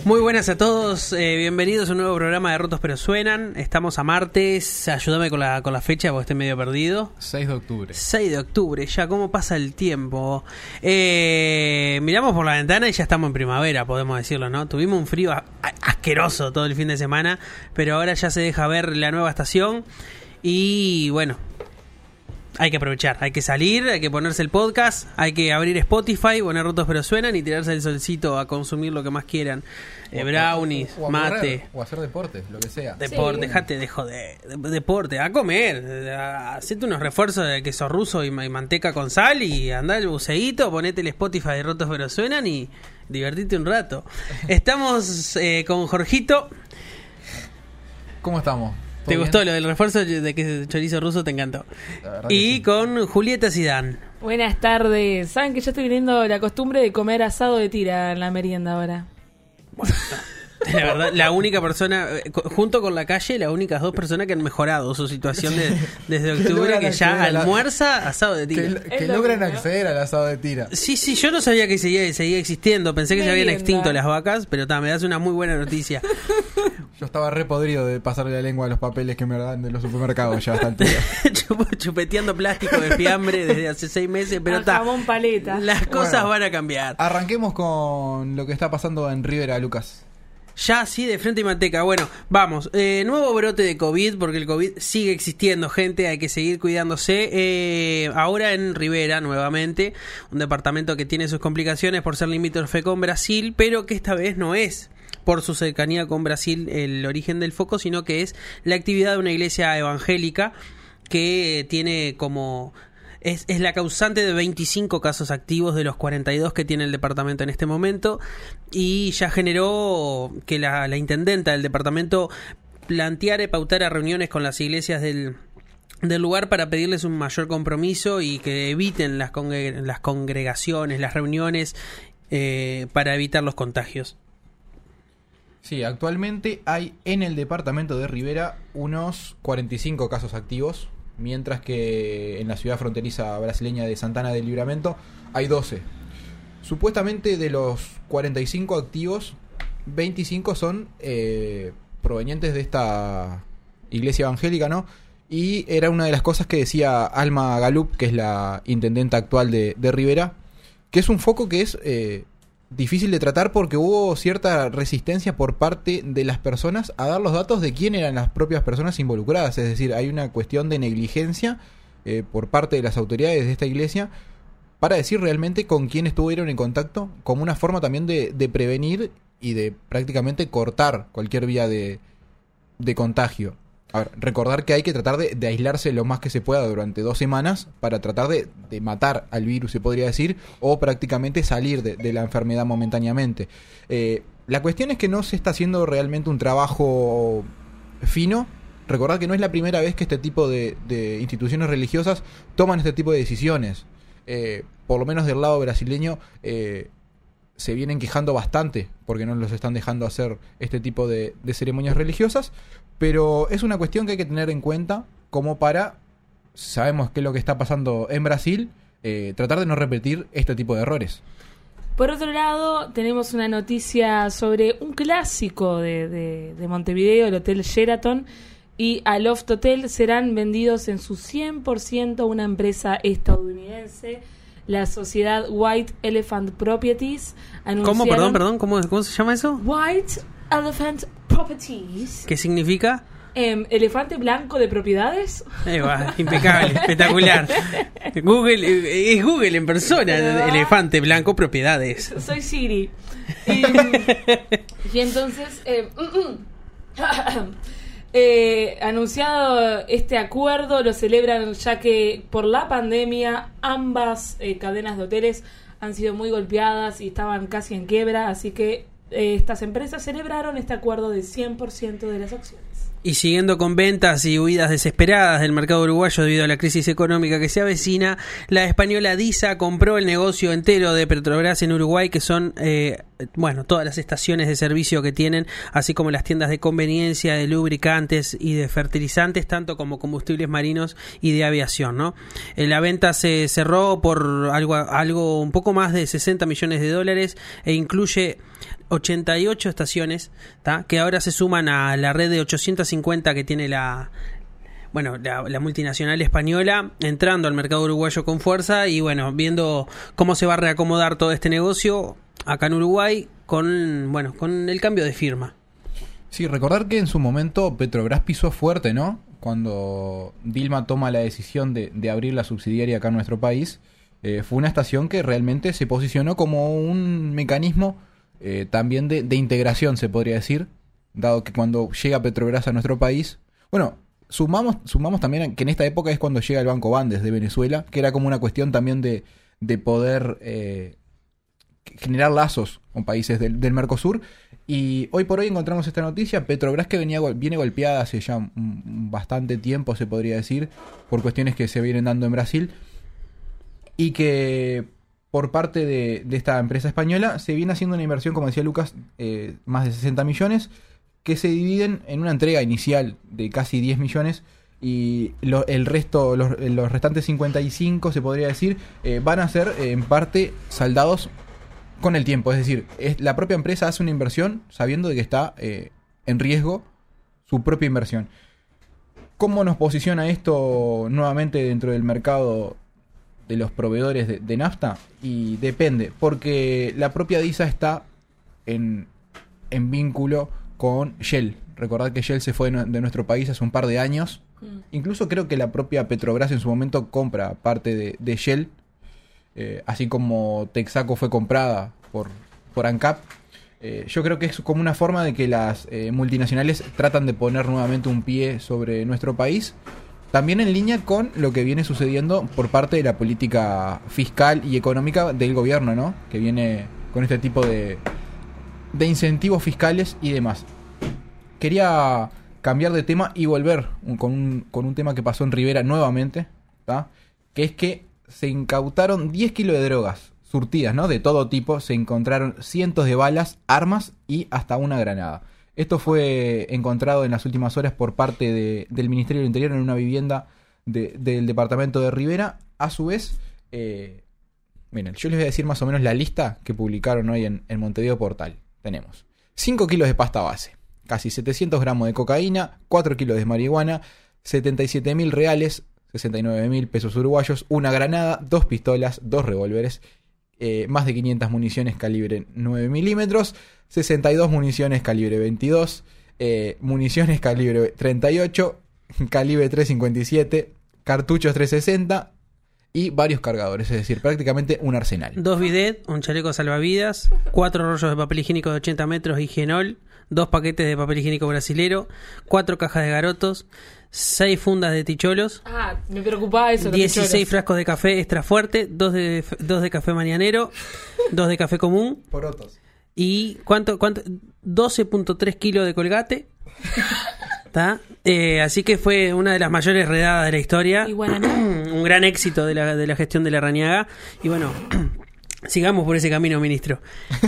Muy buenas a todos, bienvenidos a un nuevo programa de Rotos Pero Suenan. Estamos a martes, ayúdame con la fecha porque estoy medio perdido. 6 de octubre. 6 de octubre, ya cómo pasa el tiempo. Miramos por la ventana y ya estamos en primavera, podemos decirlo, ¿no? Tuvimos un frío asqueroso todo el fin de semana, pero ahora ya se deja ver la nueva estación y bueno, hay que aprovechar, hay que salir, hay que ponerse el podcast, hay que abrir Spotify, poner Rotos Pero Suenan y tirarse el solcito a consumir lo que más quieran. Brownies, o mate. correr, o hacer deporte, lo que sea. Deporte, Sí. dejate de joder. Deporte, a comer. Hacete unos refuerzos de queso ruso y manteca con sal y andá al buceíto, ponete el Spotify de Rotos Pero Suenan y divertite un rato. Estamos con Jorgito. ¿Cómo estamos? ¿Te ¿Todo gustó bien? lo del refuerzo de que chorizo ruso? Te encantó. La verdad que Y sí. con Julieta Zidane. Buenas tardes. Saben que yo estoy teniendo la costumbre de comer asado de tira en la merienda ahora. La verdad, la única persona, junto con la calle, las únicas dos personas que han mejorado su situación desde octubre, logran que ya acceder a la- almuerza asado de tira. Que Es lo logran mismo. acceder al asado de tira. Sí, yo no sabía que seguía existiendo. Pensé que se habían Merienda. extinto las vacas, pero me das una muy buena noticia. Yo estaba re podrido de pasarle la lengua a los papeles que me dan de los supermercados ya a esta altura. Chupeteando plástico de fiambre desde hace 6 meses, pero Al jamón paleta. las cosas Bueno. van a cambiar. Arranquemos con lo que está pasando en Rivera, Lucas. Ya, sí, de frente y manteca. Bueno, vamos. Nuevo brote de COVID, porque el COVID sigue existiendo, gente. Hay que seguir cuidándose. Ahora en Rivera, nuevamente, un departamento que tiene sus complicaciones por ser limítrofe con Brasil, pero que esta vez no es por su cercanía con Brasil el origen del foco, sino que es la actividad de una iglesia evangélica que tiene como... Es la causante de 25 casos activos de los 42 que tiene el departamento en este momento, y ya generó que la intendenta del departamento planteara y pautara reuniones con las iglesias del lugar para pedirles un mayor compromiso y que eviten las congregaciones, las reuniones, para evitar los contagios. Sí, actualmente hay en el departamento de Rivera unos 45 casos activos, mientras que en la ciudad fronteriza brasileña de Santana del Livramento hay 12. Supuestamente de los 45 activos, 25 son provenientes de esta iglesia evangélica, ¿no? Y era una de las cosas que decía Alma Galup, que es la intendenta actual de Rivera, que es un foco que es difícil de tratar porque hubo cierta resistencia por parte de las personas a dar los datos de quién eran las propias personas involucradas. Es decir, hay una cuestión de negligencia por parte de las autoridades de esta iglesia para decir realmente con quién estuvieron en contacto, como una forma también de prevenir y de prácticamente cortar cualquier vía de contagio. A ver, recordar que hay que tratar de aislarse lo más que se pueda durante 2 semanas para tratar de matar al virus, se podría decir, o prácticamente salir de la enfermedad momentáneamente. La cuestión es que no se está haciendo realmente un trabajo fino. Recordad que no es la primera vez que este tipo de instituciones religiosas toman este tipo de decisiones. Por lo menos del lado brasileño se vienen quejando bastante porque no los están dejando hacer este tipo de ceremonias religiosas, pero es una cuestión que hay que tener en cuenta como para, sabemos qué es lo que está pasando en Brasil, tratar de no repetir este tipo de errores. Por otro lado, tenemos una noticia sobre un clásico de Montevideo, el Hotel Sheraton y Aloft Hotel serán vendidos en su 100% a una empresa estadounidense, la sociedad White Elephant Properties. ¿Cómo? Perdón, ¿cómo se llama eso? White Elephant Properties. ¿Qué significa? Elefante blanco de propiedades. Impecable, espectacular. Google, es Google en persona, elefante blanco, propiedades. Soy Siri. Y entonces, anunciado este acuerdo, lo celebran ya que por la pandemia ambas cadenas de hoteles han sido muy golpeadas y estaban casi en quiebra, así que estas empresas celebraron este acuerdo de 100% de las acciones. Y siguiendo con ventas y huidas desesperadas del mercado uruguayo debido a la crisis económica que se avecina, la española DISA compró el negocio entero de Petrobras en Uruguay, que son todas las estaciones de servicio que tienen, así como las tiendas de conveniencia, de lubricantes y de fertilizantes, tanto como combustibles marinos y de aviación, ¿no? La venta se cerró por algo un poco más de $60 millones e incluye 88 estaciones, ¿tá? Que ahora se suman a la red de 850 que tiene la multinacional española, entrando al mercado uruguayo con fuerza y bueno, viendo cómo se va a reacomodar todo este negocio acá en Uruguay con el cambio de firma. Sí, recordar que en su momento Petrobras pisó fuerte, ¿no? Cuando Dilma toma la decisión de abrir la subsidiaria acá en nuestro país, fue una estación que realmente se posicionó como un mecanismo también de integración, se podría decir, dado que cuando llega Petrobras a nuestro país, bueno, sumamos también que en esta época es cuando llega el Banco Bandes de Venezuela, que era como una cuestión también de poder generar lazos con países del Mercosur. Y hoy por hoy encontramos esta noticia, Petrobras que viene golpeada hace ya bastante tiempo, se podría decir, por cuestiones que se vienen dando en Brasil, y que por parte de esta empresa española se viene haciendo una inversión, como decía Lucas, más de 60 millones, que se dividen en una entrega inicial de casi 10 millones y el resto, los restantes 55, se podría decir, van a ser en parte saldados con el tiempo. Es decir, la propia empresa hace una inversión sabiendo de que está en riesgo su propia inversión. ¿Cómo nos posiciona esto nuevamente dentro del mercado de los proveedores de nafta? Y depende, porque la propia DISA está en vínculo con Shell. Recordad que Shell se fue de nuestro país hace un par de años. Incluso creo que la propia Petrobras en su momento compra parte de Shell, así como Texaco fue comprada por ANCAP. Yo creo que es como una forma de que las multinacionales tratan de poner nuevamente un pie sobre nuestro país, también en línea con lo que viene sucediendo por parte de la política fiscal y económica del gobierno, ¿no? Que viene con este tipo de incentivos fiscales y demás. Quería cambiar de tema y volver con un tema que pasó en Rivera nuevamente, ¿tá? Que es que se incautaron 10 kilos de drogas surtidas, ¿no? De todo tipo. Se encontraron cientos de balas, armas y hasta una granada. Esto fue encontrado en las últimas horas por parte del Ministerio del Interior en una vivienda del departamento de Rivera. A su vez, miren, yo les voy a decir más o menos la lista que publicaron hoy en Montevideo Portal. Tenemos 5 kilos de pasta base, casi 700 gramos de cocaína, 4 kilos de marihuana, 77.000 reales, 69.000 pesos uruguayos, una granada, 2 pistolas, 2 revólveres, más de 500 municiones calibre 9 milímetros, 62 municiones calibre 22, municiones calibre 38, calibre 357, cartuchos 360 y varios cargadores, es decir, prácticamente un arsenal. 2 bidets, un chaleco salvavidas, 4 rollos de papel higiénico de 80 metros y Genol, 2 paquetes de papel higiénico brasilero, 4 cajas de garotos, 6 fundas de ticholos. Ah, me preocupaba eso. 16 frascos de café extra fuerte, 2 de café mañanero, 2 de café común. Porotos. ¿Y cuánto? 12.3 kilos de Colgate. ¿Tá? Así que fue una de las mayores redadas de la historia. Y bueno, ¿no? Un gran éxito de la gestión de Larrañaga. Y bueno, sigamos por ese camino, ministro.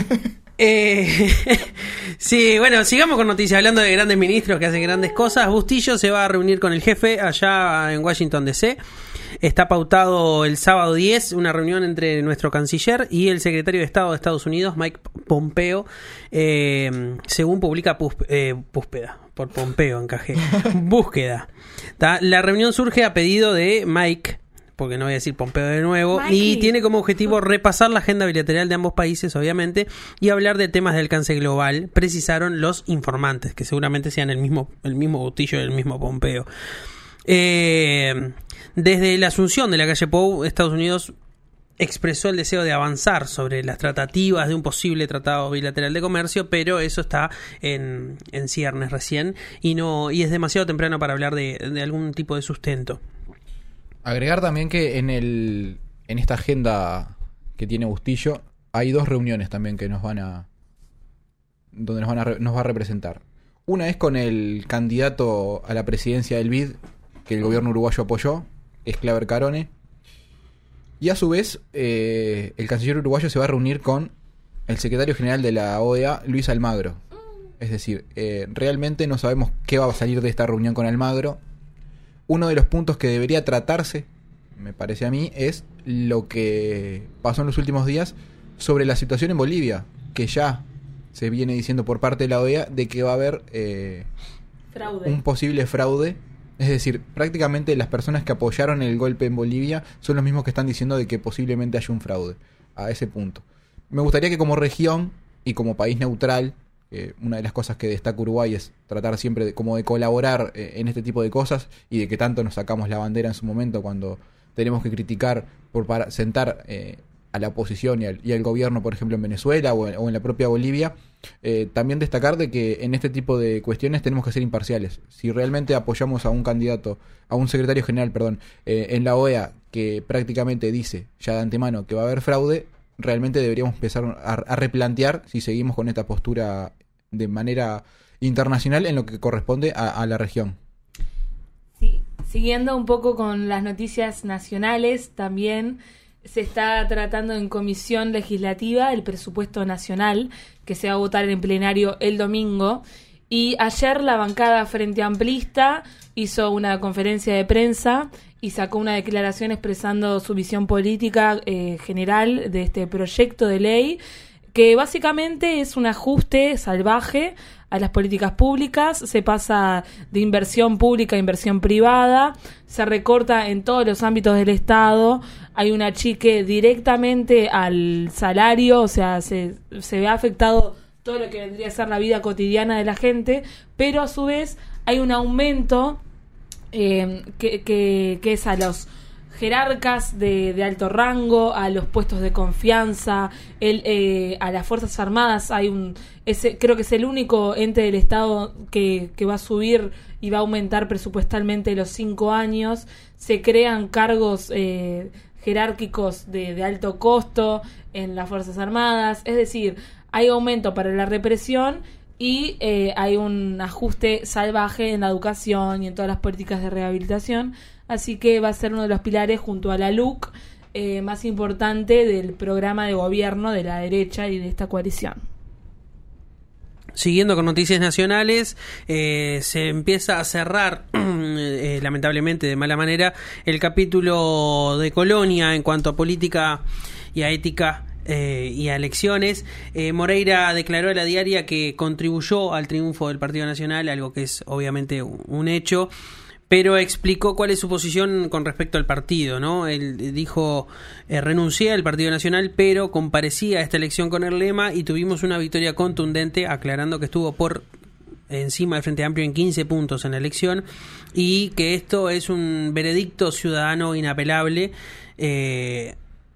Sí, bueno, sigamos con noticias. Hablando de grandes ministros que hacen grandes cosas, Bustillo se va a reunir con el jefe allá en Washington DC. Está pautado el sábado 10 una reunión entre nuestro canciller y el secretario de Estado de Estados Unidos, Mike Pompeo, según publica Púspeda, por Pompeo encajé, Búsqueda. La reunión surge a pedido de Mike, porque no voy a decir Pompeo de nuevo, Mikey. Y tiene como objetivo repasar la agenda bilateral de ambos países, obviamente, y hablar de temas de alcance global, precisaron los informantes, que seguramente sean el mismo Bustillo y el mismo Pompeo. Desde la asunción de la calle Pou, Estados Unidos expresó el deseo de avanzar sobre las tratativas de un posible tratado bilateral de comercio, pero eso está en ciernes recién y es demasiado temprano para hablar de algún tipo de sustento. Agregar también que en esta agenda que tiene Bustillo hay 2 reuniones también que nos va a representar. Una es con el candidato a la presidencia del BID que el gobierno uruguayo apoyó, es Claver Carone. Y a su vez, el canciller uruguayo se va a reunir con el secretario general de la OEA, Luis Almagro. Es decir, realmente no sabemos qué va a salir de esta reunión con Almagro. Uno de los puntos que debería tratarse, me parece a mí, es lo que pasó en los últimos días sobre la situación en Bolivia, que ya se viene diciendo por parte de la OEA de que va a haber un posible fraude. Es decir, prácticamente las personas que apoyaron el golpe en Bolivia son los mismos que están diciendo de que posiblemente haya un fraude a ese punto. Me gustaría que como región y como país neutral, una de las cosas que destaca Uruguay es tratar siempre de colaborar en este tipo de cosas, y de que tanto nos sacamos la bandera en su momento cuando tenemos que criticar para sentar a la oposición y al gobierno, por ejemplo en Venezuela o en la propia Bolivia. También destacar de que en este tipo de cuestiones tenemos que ser imparciales. Si realmente apoyamos a un candidato, a un secretario general, en la OEA, que prácticamente dice ya de antemano que va a haber fraude, realmente deberíamos empezar a replantear si seguimos con esta postura de manera internacional en lo que corresponde a la región. Sí, siguiendo un poco con las noticias nacionales, también se está tratando en comisión legislativa el presupuesto nacional, que se va a votar en plenario el domingo. Y ayer la bancada Frente Amplista hizo una conferencia de prensa y sacó una declaración expresando su visión política general de este proyecto de ley, que básicamente es un ajuste salvaje a las políticas públicas. Se pasa de inversión pública a inversión privada, se recorta en todos los ámbitos del Estado, hay un achique directamente al salario, o sea, se ve afectado todo lo que vendría a ser la vida cotidiana de la gente, pero a su vez hay un aumento que es a los jerarcas de alto rango, a los puestos de confianza, a las Fuerzas Armadas. Creo que es el único ente del Estado que va a subir y va a aumentar presupuestalmente los 5 años. Se crean cargos jerárquicos de alto costo en las Fuerzas Armadas. Es decir, hay aumento para la represión y hay un ajuste salvaje en la educación y en todas las políticas de rehabilitación. Así que va a ser uno de los pilares, junto a la LUC, más importante del programa de gobierno de la derecha y de esta coalición. Siguiendo con noticias nacionales, se empieza a cerrar, lamentablemente de mala manera, el capítulo de Colonia en cuanto a política y a ética y a elecciones. Moreira declaró a La Diaria que contribuyó al triunfo del Partido Nacional, algo que es obviamente un hecho, pero explicó cuál es su posición con respecto al partido, ¿no? Él dijo, renuncié al Partido Nacional, pero comparecía a esta elección con el lema y tuvimos una victoria contundente, aclarando que estuvo por encima del Frente Amplio en 15 puntos en la elección y que esto es un veredicto ciudadano inapelable, y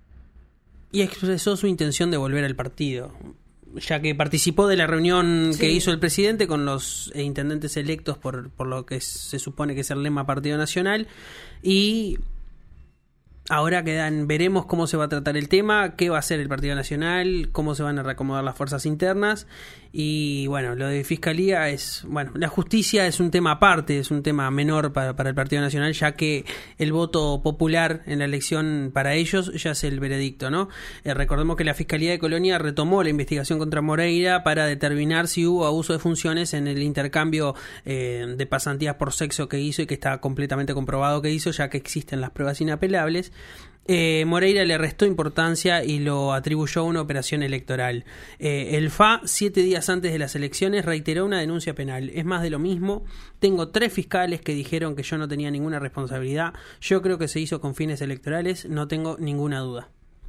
expresó su intención de volver al partido, ya que participó de la reunión que hizo el presidente con los intendentes electos por lo que se supone que es el lema Partido Nacional, y ahora veremos cómo se va a tratar el tema, qué va a hacer el Partido Nacional, cómo se van a reacomodar las fuerzas internas. Y bueno, lo de Fiscalía la justicia es un tema aparte, es un tema menor para el Partido Nacional, ya que el voto popular en la elección para ellos ya es el veredicto, ¿no? Recordemos que la Fiscalía de Colonia retomó la investigación contra Moreira para determinar si hubo abuso de funciones en el intercambio de pasantías por sexo que hizo, y que está completamente comprobado que hizo, ya que existen las pruebas inapelables. Moreira le restó importancia y lo atribuyó a una operación electoral. El FA, 7 días antes de las elecciones, reiteró una denuncia penal. Es más de lo mismo. Tengo 3 fiscales que dijeron que yo no tenía ninguna responsabilidad. Yo creo que se hizo con fines electorales, no tengo ninguna duda.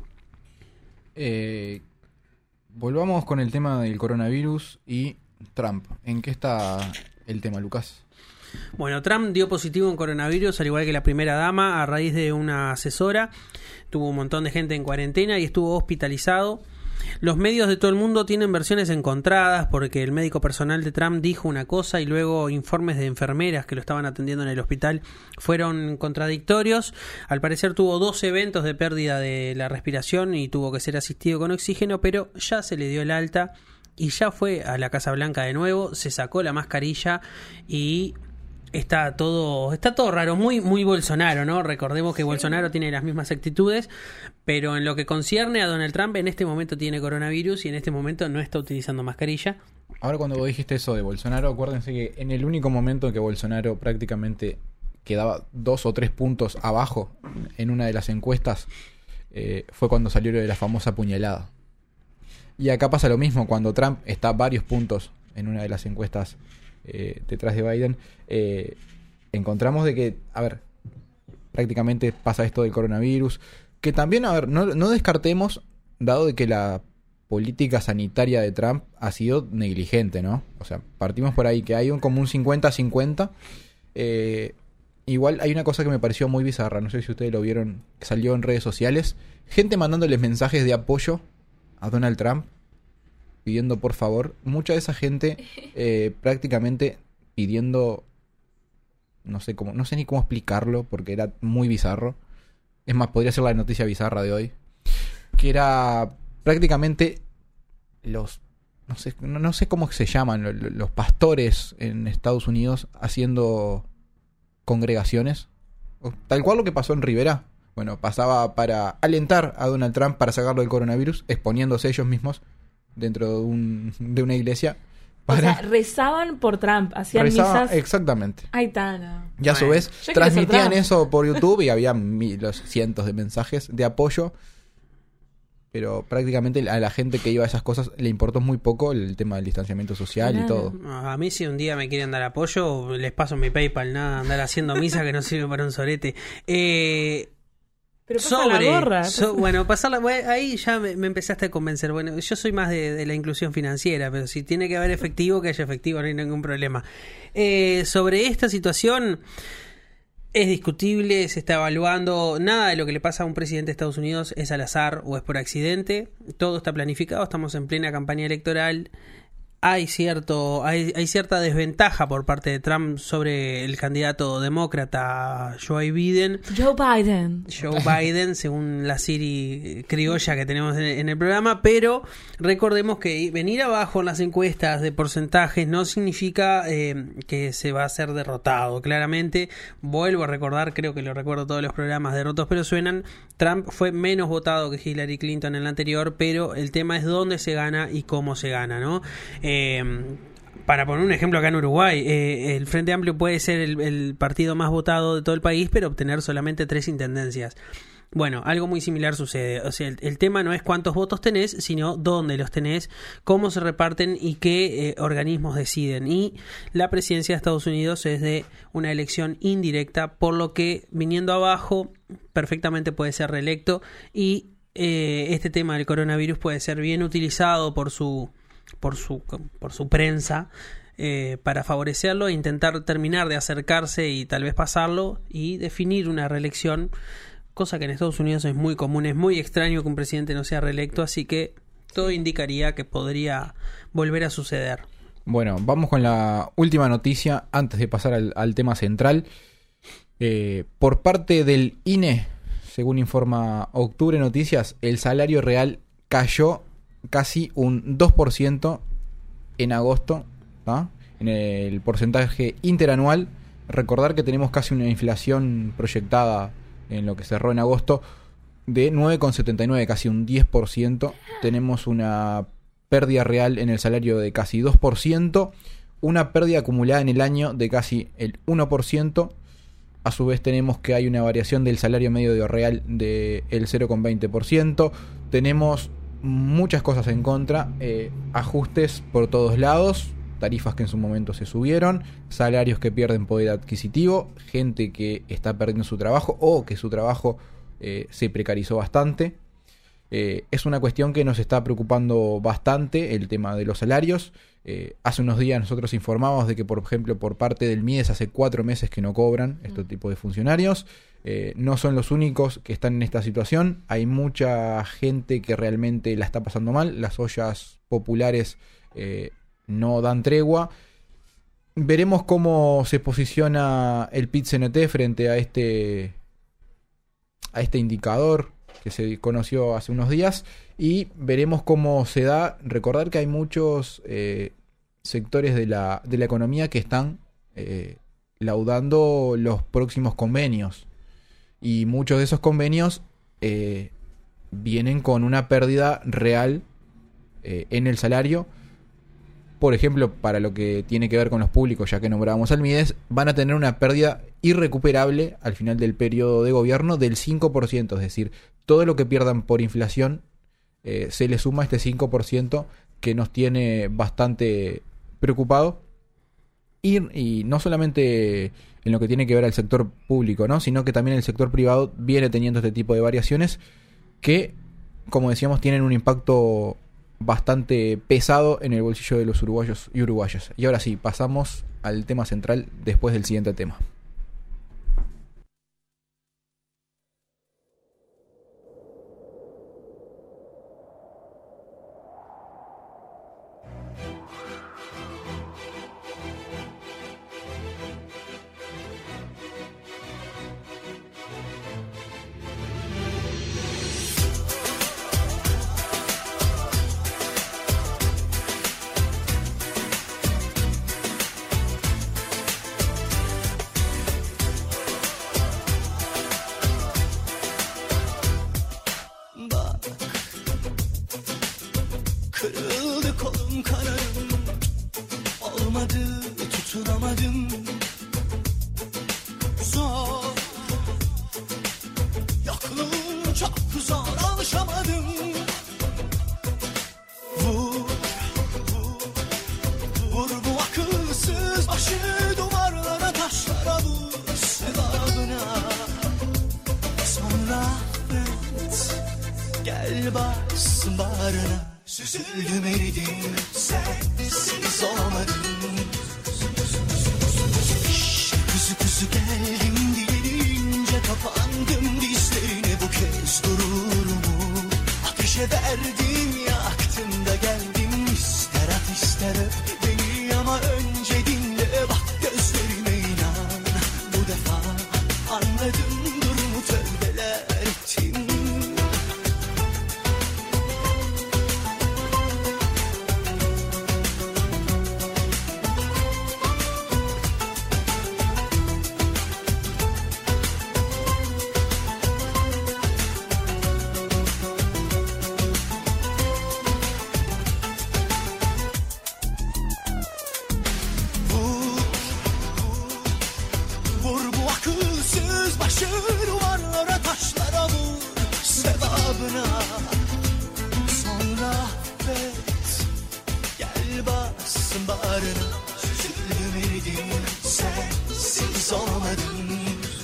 Volvamos con el tema del coronavirus y Trump. ¿En qué está el tema, Lucas? Bueno, Trump dio positivo en coronavirus, al igual que la primera dama, a raíz de una asesora. Tuvo un montón de gente en cuarentena y estuvo hospitalizado. Los medios de todo el mundo tienen versiones encontradas, porque el médico personal de Trump dijo una cosa y luego informes de enfermeras que lo estaban atendiendo en el hospital fueron contradictorios. Al parecer tuvo 2 eventos de pérdida de la respiración y tuvo que ser asistido con oxígeno, pero ya se le dio el alta y ya fue a la Casa Blanca de nuevo, se sacó la mascarilla y está todo raro, muy Bolsonaro, ¿no? Recordemos que Bolsonaro tiene las mismas actitudes, pero en lo que concierne a Donald Trump, en este momento tiene coronavirus y en este momento no está utilizando mascarilla. Ahora, cuando vos dijiste eso de Bolsonaro, acuérdense que en el único momento en que Bolsonaro prácticamente quedaba 2 o 3 puntos abajo en una de las encuestas, fue cuando salió lo de la famosa puñalada. Y acá pasa lo mismo, cuando Trump está a varios puntos en una de las encuestas detrás de Biden, encontramos de que, a ver, prácticamente pasa esto del coronavirus, que también, a ver, no descartemos, dado de que la política sanitaria de Trump ha sido negligente, ¿no? O sea, partimos por ahí, que hay como un 50-50. Igual hay una cosa que me pareció muy bizarra, no sé si ustedes lo vieron, que salió en redes sociales, gente mandándoles mensajes de apoyo a Donald Trump, pidiendo por favor, mucha de esa gente prácticamente pidiendo, no sé ni cómo explicarlo, porque era muy bizarro. Es más, podría ser la noticia bizarra de hoy, que era prácticamente no sé cómo se llaman, los pastores en Estados Unidos haciendo congregaciones, tal cual lo que pasó en Rivera. Bueno, pasaba para alentar a Donald Trump para sacarlo del coronavirus, exponiéndose ellos mismos dentro de una iglesia. O sea, rezaban por Trump, hacían misas. Exactamente. Ay, Tana. Y a su vez transmitían eso por YouTube y había cientos de mensajes de apoyo. Pero prácticamente a la gente que iba a esas cosas le importó muy poco el tema del distanciamiento social y todo. A mí si un día me quieren dar apoyo, les paso mi PayPal, nada, andar haciendo misa que no sirve para un sorete. Pero pasa la gorra. Bueno, pasarla, ahí ya me empezaste a convencer. Bueno, yo soy más de la inclusión financiera, pero si tiene que haber efectivo, que haya efectivo, no hay ningún problema. Sobre esta situación, es discutible, se está evaluando. Nada de lo que le pasa a un presidente de Estados Unidos es al azar o es por accidente. Todo está planificado, estamos en plena campaña electoral. Hay cierta desventaja por parte de Trump sobre el candidato demócrata Joe Biden, según la Siri criolla que tenemos en el programa, pero recordemos que venir abajo en las encuestas de porcentajes no significa que se va a ser derrotado. Claramente, vuelvo a recordar, creo que lo recuerdo todos los programas de Rotos pero Suenan, Trump fue menos votado que Hillary Clinton en el anterior, pero el tema es dónde se gana y cómo se gana, ¿no? Para poner un ejemplo acá en Uruguay, el Frente Amplio puede ser el partido más votado de todo el país, pero obtener solamente 3 intendencias. Bueno, algo muy similar sucede. O sea, el tema no es cuántos votos tenés, sino dónde los tenés, cómo se reparten y qué organismos deciden. Y la presidencia de Estados Unidos es de una elección indirecta, por lo que viniendo abajo perfectamente puede ser reelecto y este tema del coronavirus puede ser bien utilizado por su prensa para favorecerlo e intentar terminar de acercarse y tal vez pasarlo y definir una reelección, cosa que en Estados Unidos es muy común. Es muy extraño que un presidente no sea reelecto, así que todo indicaría que podría volver a suceder. Bueno, vamos con la última noticia antes de pasar al tema central. Por parte del INE, según informa Octubre Noticias, el salario real cayó casi un 2% en agosto, ¿no? En el porcentaje interanual. Recordar que tenemos casi una inflación proyectada en lo que cerró en agosto de 9,79, casi un 10%. Tenemos una pérdida real en el salario de casi 2%, una pérdida acumulada en el año de casi el 1%. A su vez tenemos que hay una variación del salario medio real del 0,20%. Tenemos muchas cosas en contra, ajustes por todos lados, tarifas que en su momento se subieron, salarios que pierden poder adquisitivo, gente que está perdiendo su trabajo o que su trabajo se precarizó bastante. Es una cuestión que nos está preocupando bastante, el tema de los salarios. Hace unos días nosotros informamos de que, por ejemplo, por parte del MIDES hace 4 meses que no cobran este tipo de funcionarios. No son los únicos que están en esta situación. Hay mucha gente que realmente la está pasando mal. Las ollas populares no dan tregua. Veremos cómo se posiciona el PIT-CNT frente a este indicador que se conoció hace unos días, y veremos cómo se da. Recordar que hay muchos sectores de la economía que están laudando los próximos convenios, y muchos de esos convenios vienen con una pérdida real en el salario. Por ejemplo, para lo que tiene que ver con los públicos, ya que nombrábamos al MIDES, van a tener una pérdida irrecuperable al final del periodo de gobierno del 5%, es decir, todo lo que pierdan por inflación se le suma este 5% que nos tiene bastante preocupado. Y no solamente en lo que tiene que ver al sector público, ¿no? Sino que también el sector privado viene teniendo este tipo de variaciones que, como decíamos, tienen un impacto bastante pesado en el bolsillo de los uruguayos y uruguayas. Y ahora sí, pasamos al tema central después del siguiente tema. Kırıldı kolum kanarım, olmadı tutunamadım. Zor, yokluğun çok zor, alışamadım. Vur, vur bu akılsız başı duvarlara, taşlara vur sevabına. Sonra affet, gel bassın bağrına. Süzüldüm eridim, sensiz olamadım. İşte kuzu kuzu geldim dilince, kapandım dizlerine bu kez gururumu. Ateşe verdim, yaktım da geldim. İster at ister öp beni ama önce dinle, bak gözlerime inan. Bu defa anladım durumu, tövbeler ettim. Sonra affet, gel bassın bağrına. Süzüldüm eridim, sensiz olamadım.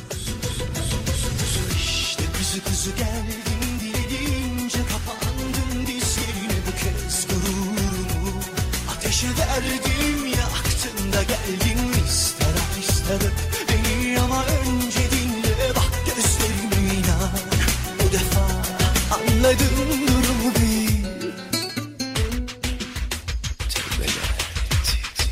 İşte kuzu kuzu geldim dilince, kapandım dizlerine bu kez gururumu. Ateşe verdim, yaktım da geldim. İster at ister öp beni ama önce dinle, bak gözlerime inan. Bu defa anladım durumu bil. Tövbeler ettim.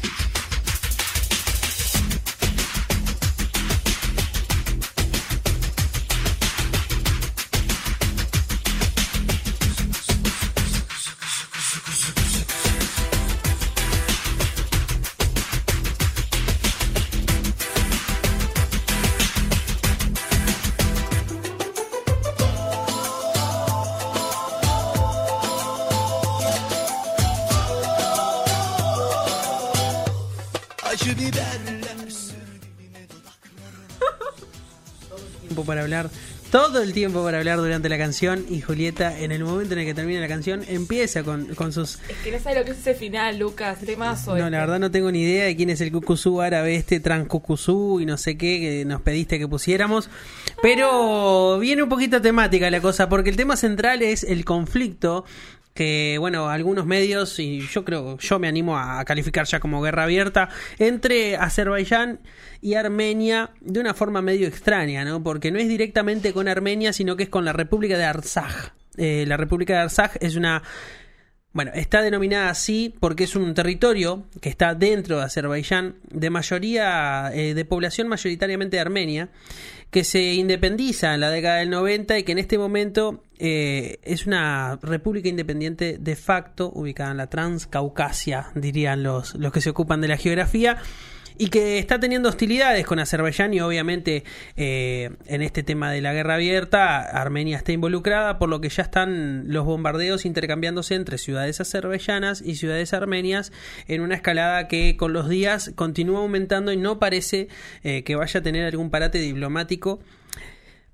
Acı biberler sür diline dudaklarına. Tiempo para hablar, todo el tiempo para hablar durante la canción, y Julieta, en el momento en el que termina la canción, empieza con sus... Es que no sabe lo que es ese final, Lucas, temazo. No, la verdad no tengo ni idea de quién es el cucuzú árabe transcucuzú y no sé qué que nos pediste que pusiéramos, pero viene un poquito temática la cosa, porque el tema central es el conflicto que, bueno, algunos medios, y yo me animo a calificar ya como guerra abierta, entre Azerbaiyán y Armenia, de una forma medio extraña, ¿no? Porque no es directamente con Armenia, sino que es con la República de Artsaj. La República de Artsaj es una... Bueno, está denominada así porque es un territorio que está dentro de Azerbaiyán, de mayoría, de población mayoritariamente armenia, que se independiza en la década del 90 y que en este momento es una república independiente de facto, ubicada en la Transcaucasia, dirían los que se ocupan de la geografía, y que está teniendo hostilidades con Azerbaiyán, y obviamente en este tema de la guerra abierta Armenia está involucrada, por lo que ya están los bombardeos intercambiándose entre ciudades azerbaiyanas y ciudades armenias en una escalada que con los días continúa aumentando y no parece que vaya a tener algún parate diplomático.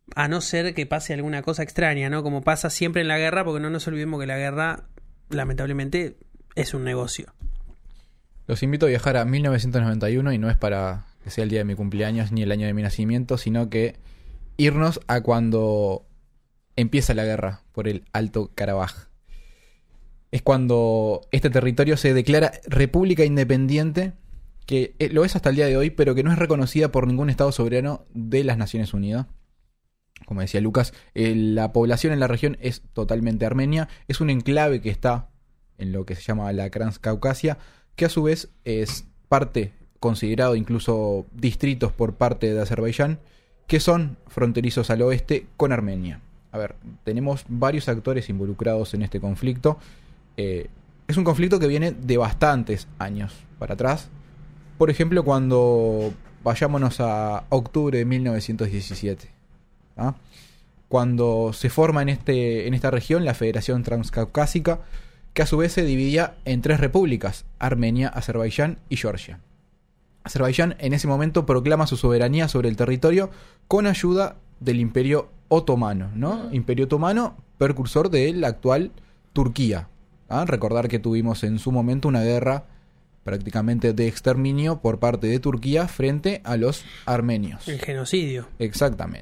a no ser que pase alguna cosa extraña, ¿no? Como pasa siempre en la guerra, porque no nos olvidemos que la guerra, lamentablemente, es un negocio. Los invito a viajar a 1991 y no es para que sea el día de mi cumpleaños ni el año de mi nacimiento, sino que irnos a cuando empieza la guerra por el Alto Karabaj. Es cuando este territorio se declara república independiente, que lo es hasta el día de hoy, pero que no es reconocida por ningún Estado soberano de las Naciones Unidas. Como decía Lucas, la población en la región es totalmente armenia. Es un enclave que está en lo que se llama la Transcaucasia, que a su vez es parte, considerado incluso distritos por parte de Azerbaiyán, que son fronterizos al oeste con Armenia. A ver, tenemos varios actores involucrados en este conflicto. Es un conflicto que viene de bastantes años para atrás. Por ejemplo, cuando vayámonos a octubre de 1917, ¿ah? Cuando se forma en esta región la Federación Transcaucásica, que a su vez se dividía en 3 repúblicas: Armenia, Azerbaiyán y Georgia. Azerbaiyán en ese momento proclama su soberanía sobre el territorio con ayuda del Imperio Otomano, ¿no? Imperio Otomano, precursor de la actual Turquía. ¿Ah? Recordar que tuvimos en su momento una guerra prácticamente de exterminio por parte de Turquía frente a los armenios. El genocidio. Exactamente.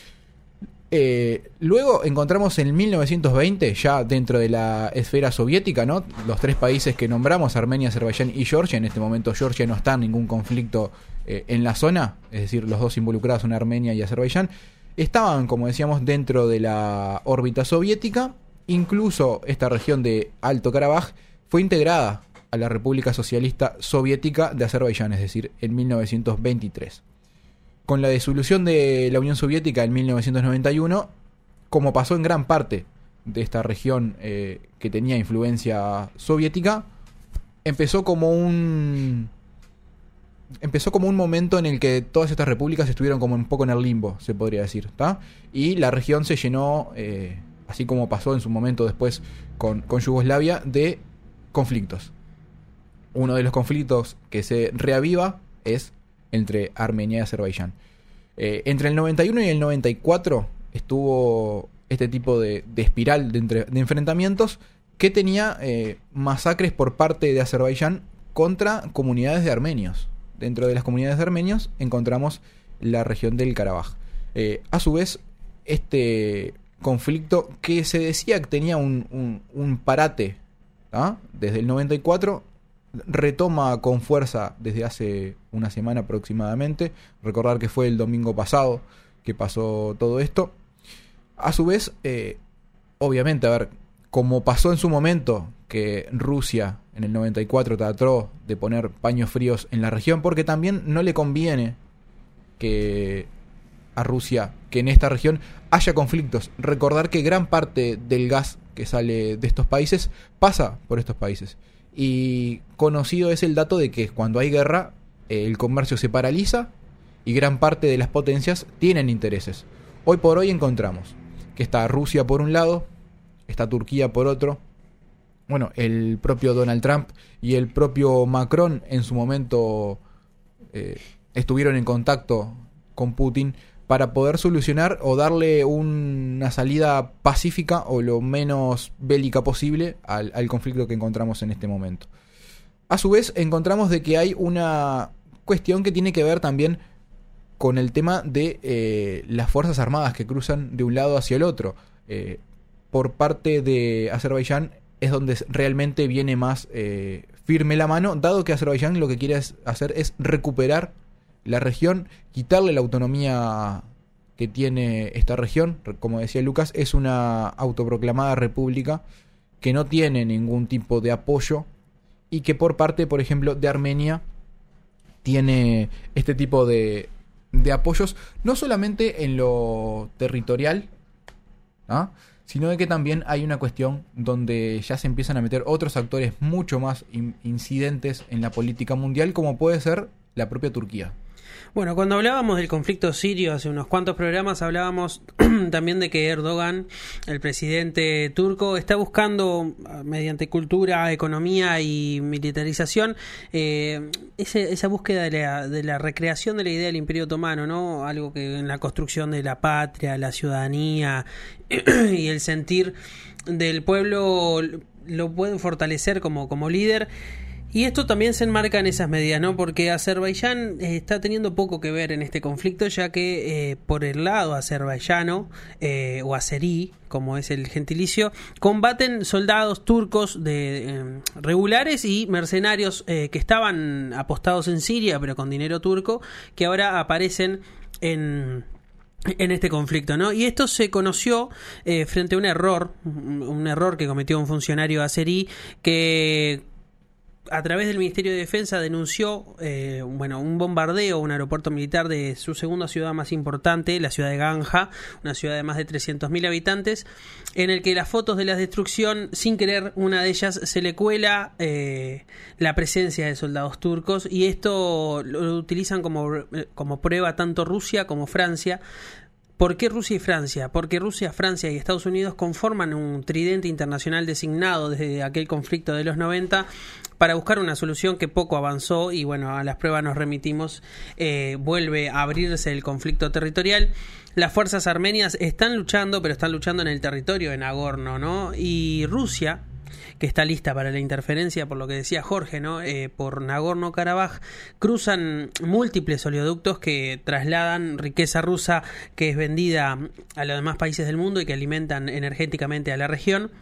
Luego encontramos en 1920, ya dentro de la esfera soviética, ¿no? Los 3 países que nombramos, Armenia, Azerbaiyán y Georgia. En este momento Georgia no está en ningún conflicto en la zona, es decir, los 2 involucrados son Armenia y Azerbaiyán. Estaban, como decíamos, dentro de la órbita soviética. Incluso esta región de Alto Karabaj fue integrada a la República Socialista Soviética de Azerbaiyán, es decir, en 1923. Con la disolución de la Unión Soviética en 1991, como pasó en gran parte de esta región que tenía influencia soviética, empezó como un momento en el que todas estas repúblicas estuvieron como un poco en el limbo, se podría decir, ¿tá? Y la región se llenó, así como pasó en su momento después con Yugoslavia, de conflictos. Uno de los conflictos que se reaviva es entre Armenia y Azerbaiyán. Entre el 91 y el 94 estuvo este tipo de espiral de enfrentamientos que tenía masacres por parte de Azerbaiyán contra comunidades de armenios. Dentro de las comunidades de armenios encontramos la región del Karabaj. A su vez, este conflicto que se decía que tenía un parate, ¿ah? Desde el 94, retoma con fuerza desde hace una semana aproximadamente. Recordar que fue el domingo pasado que pasó todo esto. A su vez, obviamente, a ver, como pasó en su momento que Rusia en el 94 trató de poner paños fríos en la región, porque también no le conviene que a Rusia que en esta región haya conflictos. Recordar que gran parte del gas que sale de estos países pasa por estos países. Y conocido es el dato de que cuando hay guerra, el comercio se paraliza y gran parte de las potencias tienen intereses. Hoy por hoy encontramos que está Rusia por un lado, está Turquía por otro. Bueno, el propio Donald Trump y el propio Macron en su momento estuvieron en contacto con Putin para poder solucionar o darle una salida pacífica o lo menos bélica posible al conflicto que encontramos en este momento. A su vez, encontramos de que hay una cuestión que tiene que ver también con el tema de las fuerzas armadas que cruzan de un lado hacia el otro. Por parte de Azerbaiyán es donde realmente viene más firme la mano, dado que Azerbaiyán lo que quiere hacer es recuperar la región, quitarle la autonomía que tiene esta región. Como decía Lucas, es una autoproclamada república que no tiene ningún tipo de apoyo y que por parte, por ejemplo, de Armenia tiene este tipo de apoyos, no solamente en lo territorial, ¿ah? Sino de que también hay una cuestión donde ya se empiezan a meter otros actores mucho más incidentes en la política mundial, como puede ser la propia Turquía. Bueno, cuando hablábamos del conflicto sirio hace unos cuantos programas, hablábamos también de que Erdogan, el presidente turco, está buscando, mediante cultura, economía y militarización, esa búsqueda de la recreación de la idea del Imperio Otomano, ¿no? Algo que en la construcción de la patria, la ciudadanía y el sentir del pueblo lo pueden fortalecer como líder. Y esto también se enmarca en esas medidas, ¿no? Porque Azerbaiyán está teniendo poco que ver en este conflicto, ya que por el lado azerbaiyano, o azerí, como es el gentilicio, combaten soldados turcos regulares y mercenarios que estaban apostados en Siria, pero con dinero turco, que ahora aparecen en este conflicto, ¿no? Y esto se conoció frente a un error que cometió un funcionario azerí que a través del Ministerio de Defensa denunció un bombardeo a un aeropuerto militar de su segunda ciudad más importante, la ciudad de Ganja, una ciudad de más de 300.000 habitantes, en el que las fotos de la destrucción, sin querer, una de ellas se le cuela la presencia de soldados turcos, y esto lo utilizan como prueba tanto Rusia como Francia. ¿Por qué Rusia y Francia? Porque Rusia, Francia y Estados Unidos conforman un tridente internacional designado desde aquel conflicto de los 90 para buscar una solución que poco avanzó, y bueno, a las pruebas nos remitimos. Vuelve a abrirse el conflicto territorial. Las fuerzas armenias están luchando, pero están luchando en el territorio de Nagorno, ¿no? Y Rusia, que está lista para la interferencia, por lo que decía Jorge, ¿no? Por Nagorno-Karabaj, cruzan múltiples oleoductos que trasladan riqueza rusa que es vendida a los demás países del mundo y que alimentan energéticamente a la región.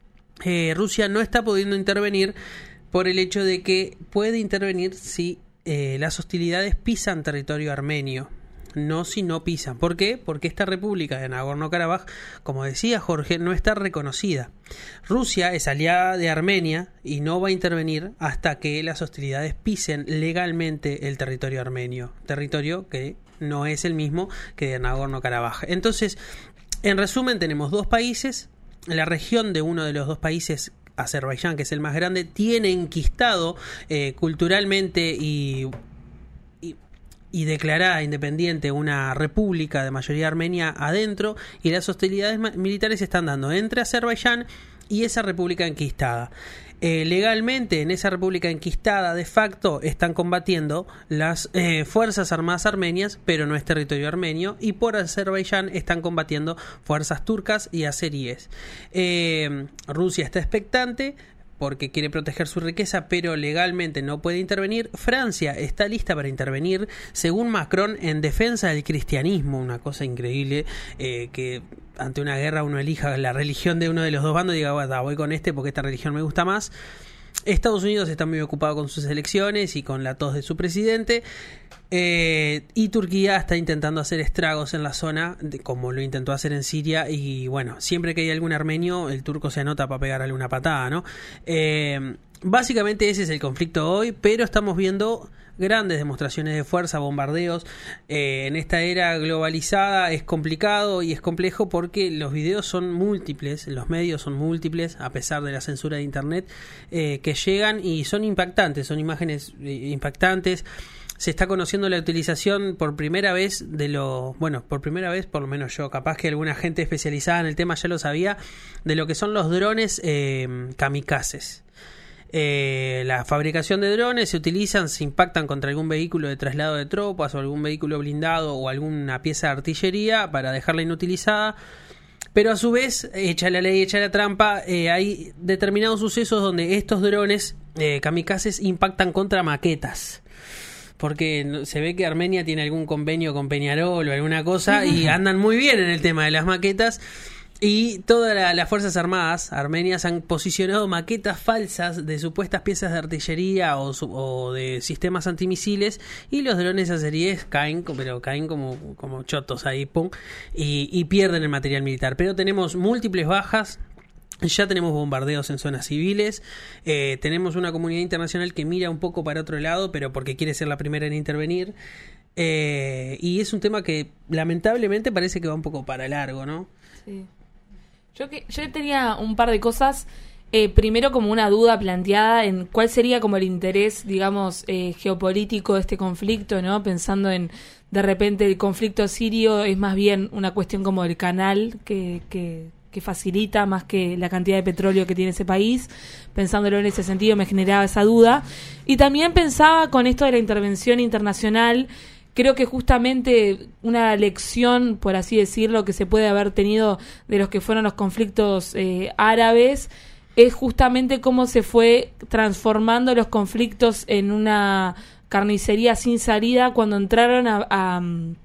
Rusia no está pudiendo intervenir por el hecho de que puede intervenir si las hostilidades pisan territorio armenio. No si no pisan. ¿Por qué? Porque esta república de Nagorno-Karabaj, como decía Jorge, no está reconocida. Rusia es aliada de Armenia y no va a intervenir hasta que las hostilidades pisen legalmente el territorio armenio, territorio que no es el mismo que de Nagorno-Karabaj. Entonces, en resumen, tenemos dos países. La región de uno de los dos países, Azerbaiyán, que es el más grande, tiene enquistado culturalmente y declarada independiente una república de mayoría armenia adentro, y las hostilidades militares se están dando entre Azerbaiyán y esa república enquistada. Legalmente, en esa república enquistada, de facto, están combatiendo las fuerzas armadas armenias, pero no es territorio armenio, y por Azerbaiyán están combatiendo fuerzas turcas y azeríes. Rusia está expectante porque quiere proteger su riqueza, pero legalmente no puede intervenir. Francia está lista para intervenir, según Macron, en defensa del cristianismo, una cosa increíble, que ante una guerra uno elija la religión de uno de los dos bandos y diga, bueno, voy con este porque esta religión me gusta más. Estados Unidos está muy ocupado con sus elecciones y con la tos de su presidente, y Turquía está intentando hacer estragos en la zona, como lo intentó hacer en Siria, y bueno, siempre que hay algún armenio, el turco se anota para pegarle una patada, ¿no? Básicamente ese es el conflicto hoy, pero estamos viendo grandes demostraciones de fuerza, bombardeos. En esta era globalizada es complicado y es complejo porque los videos son múltiples, los medios son múltiples, a pesar de la censura de internet, que llegan y son impactantes, son imágenes impactantes. Se está conociendo la utilización por primera vez por primera vez, por lo menos yo, capaz que alguna gente especializada en el tema ya lo sabía, de lo que son los drones kamikazes. La fabricación de drones se impactan contra algún vehículo de traslado de tropas o algún vehículo blindado o alguna pieza de artillería para dejarla inutilizada, pero a su vez, echa la ley, echa la trampa, hay determinados sucesos donde estos drones kamikazes impactan contra maquetas, porque se ve que Armenia tiene algún convenio con Peñarol o alguna cosa y andan muy bien en el tema de las maquetas. Y todas las fuerzas armadas armenias han posicionado maquetas falsas de supuestas piezas de artillería o de sistemas antimisiles, y los drones azeríes caen como chotos ahí, pum, y pierden el material militar. Pero tenemos múltiples bajas. Ya tenemos bombardeos en zonas civiles, tenemos una comunidad internacional que mira un poco para otro lado, pero porque quiere ser la primera en intervenir, y es un tema que lamentablemente parece que va un poco para largo, ¿no? Sí. Yo tenía un par de cosas. primero como una duda planteada en cuál sería como el interés, digamos, geopolítico de este conflicto, ¿no? Pensando en, de repente, el conflicto sirio es más bien una cuestión como el canal que facilita más que la cantidad de petróleo que tiene ese país. Pensándolo en ese sentido me generaba esa duda. Y también pensaba con esto de la intervención internacional, creo que justamente una lección, por así decirlo, que se puede haber tenido de los que fueron los conflictos árabes, es justamente cómo se fue transformando los conflictos en una carnicería sin salida cuando entraron a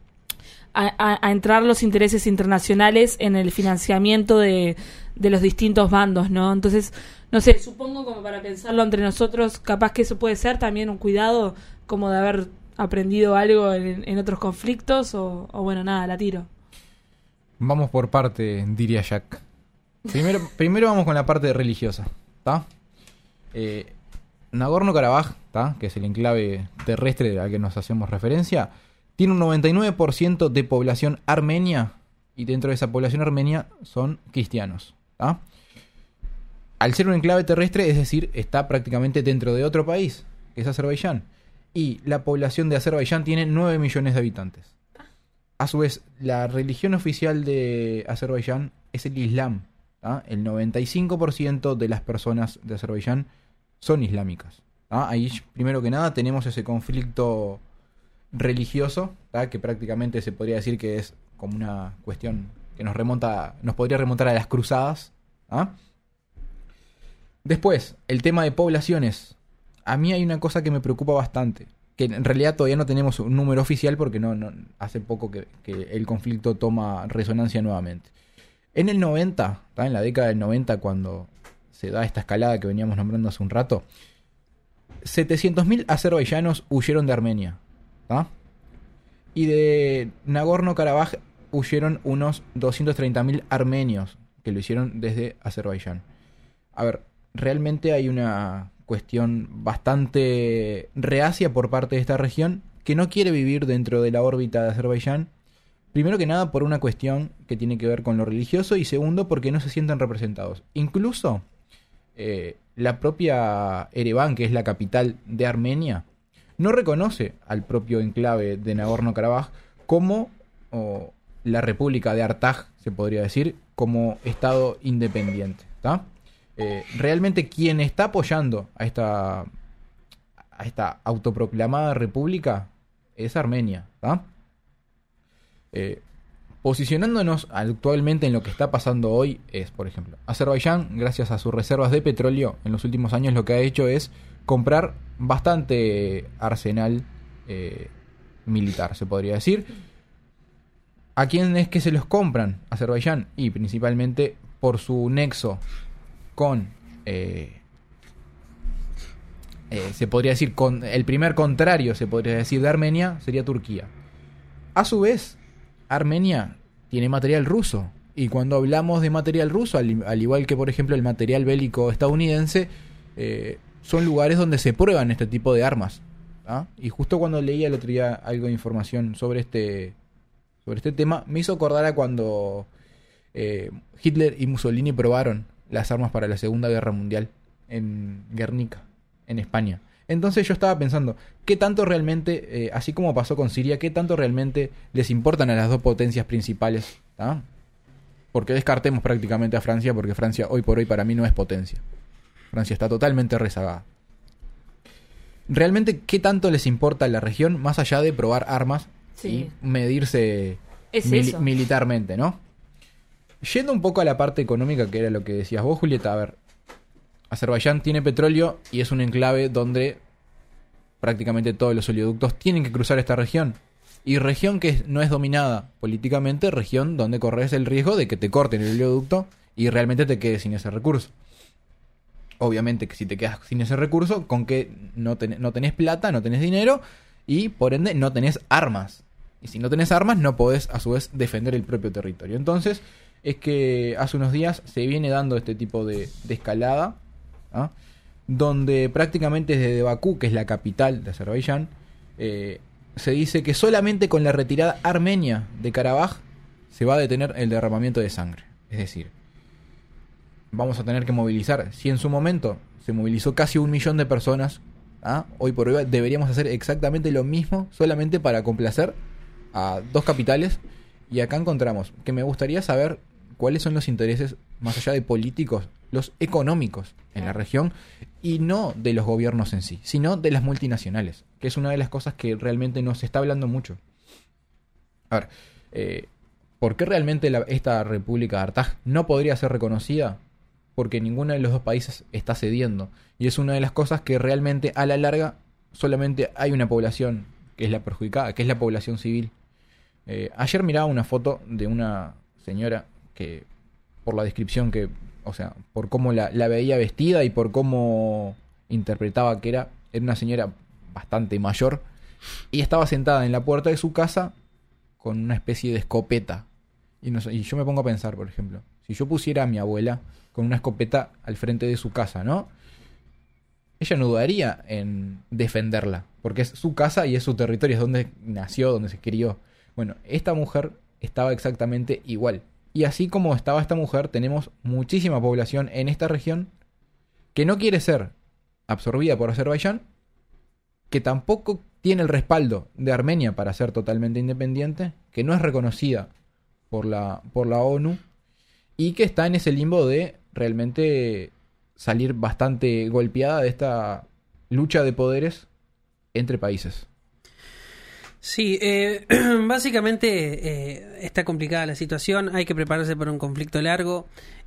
entrar los intereses internacionales en el financiamiento de los distintos bandos, ¿no? Entonces, no sé, supongo como para pensarlo entre nosotros, capaz que eso puede ser también un cuidado como de haber aprendido algo en otros conflictos o bueno, nada, la tiro. Vamos por parte, diría Jack. Primero vamos con la parte religiosa, ¿está? Nagorno-Karabaj, ¿tá? Que es el enclave terrestre al que nos hacemos referencia, tiene un 99% de población armenia y dentro de esa población armenia son cristianos, ¿tá? Al ser un enclave terrestre, es decir, está prácticamente dentro de otro país, que es Azerbaiyán, y la población de Azerbaiyán tiene 9 millones de habitantes. A su vez, la religión oficial de Azerbaiyán es el Islam, ¿tá? El 95% de las personas de Azerbaiyán son islámicas, ¿tá? Ahí, primero que nada, tenemos ese conflicto religioso, ¿tá? Que prácticamente se podría decir que es como una cuestión que nos podría remontar a las cruzadas, ¿tá? Después, el tema de poblaciones. A mí hay una cosa que me preocupa bastante, que en realidad todavía no tenemos un número oficial porque no hace poco que el conflicto toma resonancia nuevamente. En el 90, ¿tá? En la década del 90, cuando se da esta escalada que veníamos nombrando hace un rato, 700.000 azerbaiyanos huyeron de Armenia, ¿tá? Y de Nagorno-Karabaj huyeron unos 230.000 armenios que lo hicieron desde Azerbaiyán. A ver, realmente hay una cuestión bastante reacia por parte de esta región que no quiere vivir dentro de la órbita de Azerbaiyán. Primero que nada por una cuestión que tiene que ver con lo religioso y segundo porque no se sienten representados. Incluso la propia Ereván, que es la capital de Armenia, no reconoce al propio enclave de Nagorno-Karabaj como la República de Artaj, se podría decir, como Estado independiente, ¿tá? Realmente quien está apoyando a esta autoproclamada república es Armenia, ¿tá? Posicionándonos actualmente en lo que está pasando hoy es, por ejemplo, Azerbaiyán, gracias a sus reservas de petróleo, en los últimos años lo que ha hecho es comprar bastante arsenal militar, se podría decir. ¿A quién es que se los compran? Azerbaiyán, y principalmente por su nexo con, se podría decir, con el primer contrario, se podría decir, de Armenia, sería Turquía. A su vez, Armenia tiene material ruso. Y cuando hablamos de material ruso, al igual que por ejemplo el material bélico estadounidense, son lugares donde se prueban este tipo de armas, ¿ah? Y justo cuando leía el otro día algo de información sobre este tema, me hizo acordar a cuando Hitler y Mussolini probaron las armas para la Segunda Guerra Mundial en Guernica, en España. Entonces yo estaba pensando, ¿qué tanto realmente, así como pasó con Siria, qué tanto realmente les importan a las dos potencias principales? ¿Ah? Porque descartemos prácticamente a Francia, porque Francia hoy por hoy para mí no es potencia. Francia está totalmente rezagada. ¿Realmente qué tanto les importa a la región, más allá de probar armas y medirse militarmente, ¿no? Yendo un poco a la parte económica, que era lo que decías vos, Julieta, a ver, Azerbaiyán tiene petróleo y es un enclave donde prácticamente todos los oleoductos tienen que cruzar esta región. Y región que no es dominada políticamente, región donde corres el riesgo de que te corten el oleoducto y realmente te quedes sin ese recurso. Obviamente que si te quedas sin ese recurso, con que no tenés plata, no tenés dinero y por ende no tenés armas. Y si no tenés armas no podés a su vez defender el propio territorio. Entonces es que hace unos días se viene dando este tipo de escalada, ¿ah? Donde prácticamente desde Bakú, que es la capital de Azerbaiyán, se dice que solamente con la retirada armenia de Karabaj se va a detener el derramamiento de sangre. Es decir, vamos a tener que movilizar. Si en su momento se movilizó casi 1 millón de personas, hoy por hoy deberíamos hacer exactamente lo mismo, solamente para complacer a 2 capitales. Y acá encontramos que me gustaría saber cuáles son los intereses, más allá de políticos, los económicos en la región, y no de los gobiernos en sí, sino de las multinacionales, que es una de las cosas que realmente no se está hablando mucho. A ver, ¿por qué realmente esta República de Artaj no podría ser reconocida? Porque ninguno de los 2 países está cediendo, y es una de las cosas que realmente a la larga solamente hay una población que es la perjudicada, que es la población civil. Ayer miraba una foto de una señora que, por la descripción que, o sea, por cómo la veía vestida y por cómo interpretaba que era una señora bastante mayor, y estaba sentada en la puerta de su casa con una especie de escopeta. Y yo me pongo a pensar, por ejemplo, si yo pusiera a mi abuela con una escopeta al frente de su casa, ¿no? Ella no dudaría en defenderla, porque es su casa y es su territorio, es donde nació, donde se crió. Bueno, esta mujer estaba exactamente igual. Y así como estaba esta mujer, tenemos muchísima población en esta región que no quiere ser absorbida por Azerbaiyán, que tampoco tiene el respaldo de Armenia para ser totalmente independiente, que no es reconocida por la ONU, y que está en ese limbo de realmente salir bastante golpeada de esta lucha de poderes entre países. Sí, básicamente está complicada la situación, hay que prepararse para un conflicto largo.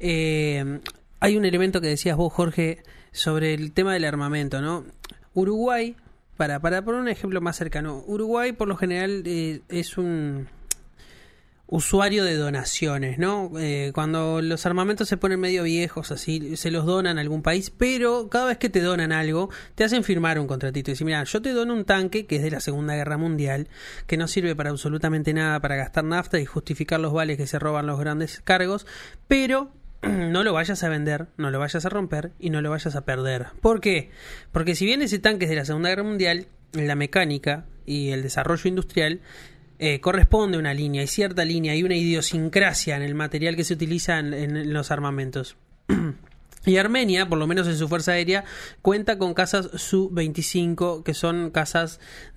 Hay un elemento que decías vos, Jorge, sobre el tema del armamento, ¿no? Uruguay, para poner un ejemplo más cercano, Uruguay por lo general es un usuario de donaciones, ¿no? Cuando los armamentos se ponen medio viejos, así, se los donan a algún país, pero cada vez que te donan algo, te hacen firmar un contratito y decir, mira, yo te dono un tanque que es de la Segunda Guerra Mundial, que no sirve para absolutamente nada, para gastar nafta y justificar los vales que se roban los grandes cargos, pero no lo vayas a vender, no lo vayas a romper y no lo vayas a perder. ¿Por qué? Porque si bien ese tanque es de la Segunda Guerra Mundial, la mecánica y el desarrollo industrial corresponde a una línea, hay cierta línea, hay una idiosincrasia en el material que se utiliza en los armamentos. Y Armenia, por lo menos en su fuerza aérea, cuenta con cazas Su-25, que son cazas